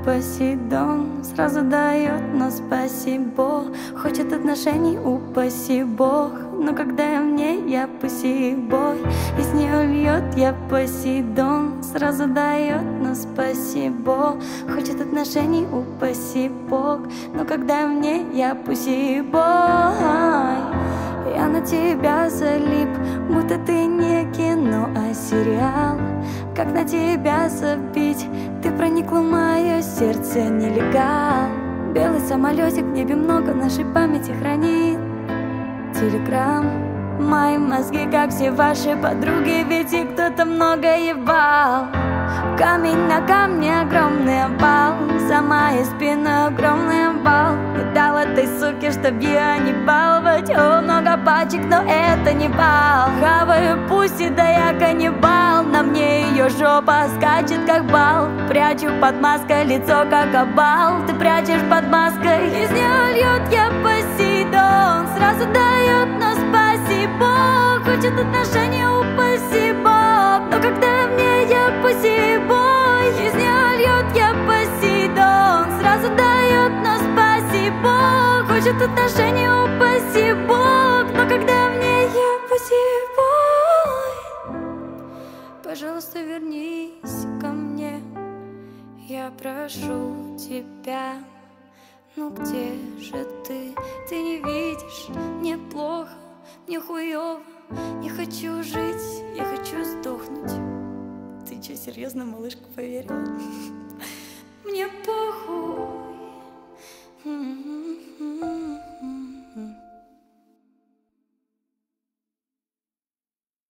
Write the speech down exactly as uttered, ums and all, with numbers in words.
Посейдон сразу дает, но спасибо. Хочет отношений, упаси Бог. Но когда в ней я пусибой, из нее льет я Посейдон. Сразу дает, но спасибо. Хочет отношений, упаси Бог. Но когда в ней я пусибой, я на тебя залип, будто ты не кино, а сериал. Как на тебя забить? Ты проникла в мое сердце, нелегал. Белый самолетик в небе много нашей памяти хранит. Телеграм, мои мозги, как все ваши подруги, ведь и кто-то много ебал. Камень на камне, огромный обвал. За моей спиной огромный обвал. И дал этой суке, чтоб я не баловать. О, много пачек, но это не бал. Хаваю пусть, да я каннибал. На мне ее жопа скачет, как бал. Прячу под маской лицо, как обал. Ты прячешь под маской. Из нее льет я Посейдон. Сразу дает, но спасибо. Хочет отношения, упаси Бог. Но когда в ней я Посейбой, из нее льет я Посейдон. Сразу дает, но спасибо. Хочет отношения, упаси Бог. Но когда в ней я Посейбой, пожалуйста, вернись ко мне. Я прошу тебя. Ну где же ты? Ты не видишь, мне плохо, мне хуёво. Не хочу жить, я хочу сдохнуть. Ты чё, серьезно, малышка, поверила? Мне похуй.